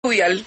Juvial.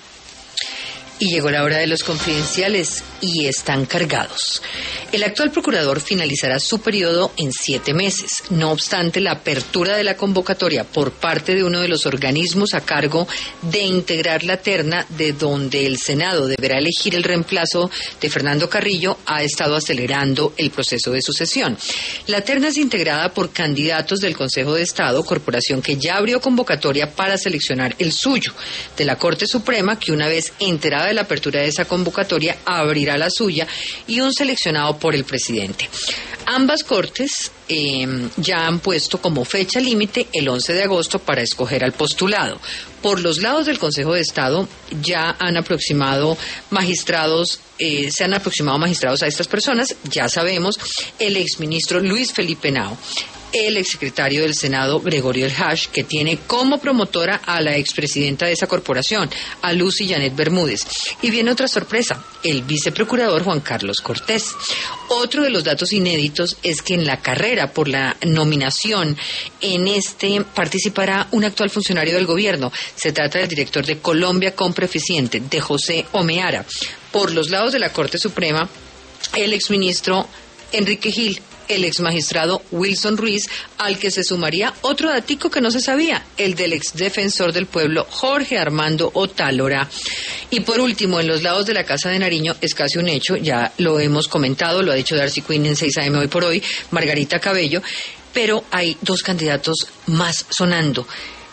Y llegó la hora de los confidenciales y están cargados. El actual procurador finalizará su periodo en 7 meses. No obstante, la apertura de la convocatoria por parte de uno de los organismos a cargo de integrar la terna de donde el Senado deberá elegir el reemplazo de Fernando Carrillo ha estado acelerando el proceso de sucesión. La terna es integrada por candidatos del Consejo de Estado, corporación que ya abrió convocatoria para seleccionar el suyo, de la Corte Suprema, que una vez enterada de la apertura de esa convocatoria abrirá la suya, y un seleccionado por el presidente. Ambas cortes ya han puesto como fecha límite el 11 de agosto para escoger al postulado. Por los lados del Consejo de Estado ya han aproximado magistrados, se han aproximado magistrados a estas personas. Ya sabemos, el exministro Luis Felipe Henao, el exsecretario del Senado Gregorio El Hash, que tiene como promotora a la expresidenta de esa corporación, a Lucy Janet Bermúdez. Y viene otra sorpresa, el viceprocurador Juan Carlos Cortés. Otro de los datos inéditos es que en la carrera por la nominación en participará un actual funcionario del gobierno. Se trata del director de Colombia Compra Eficiente, de José Omeara. Por los lados de la Corte Suprema, el exministro Enrique Gil, el exmagistrado Wilson Ruiz, al que se sumaría otro datico que no se sabía, el del exdefensor del pueblo Jorge Armando Otálora. Y por último, en los lados de la Casa de Nariño es casi un hecho, ya lo hemos comentado, lo ha dicho Darcy Quinn en 6 AM Hoy por Hoy, Margarita Cabello, pero hay 2 candidatos más sonando.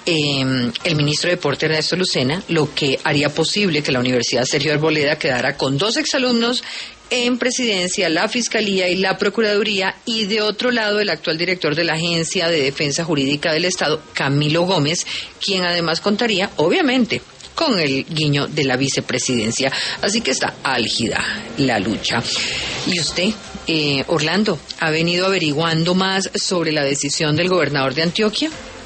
El ministro de Deporte Ernesto Lucena, lo que haría posible que la Universidad Sergio Arboleda quedara con 2 exalumnos en presidencia, la Fiscalía y la Procuraduría, y de otro lado el actual director de la Agencia de Defensa Jurídica del Estado, Camilo Gómez, quien además contaría, obviamente, con el guiño de la vicepresidencia. Así que está álgida la lucha. ¿Y usted, Orlando, ha venido averiguando más sobre la decisión del gobernador de Antioquia?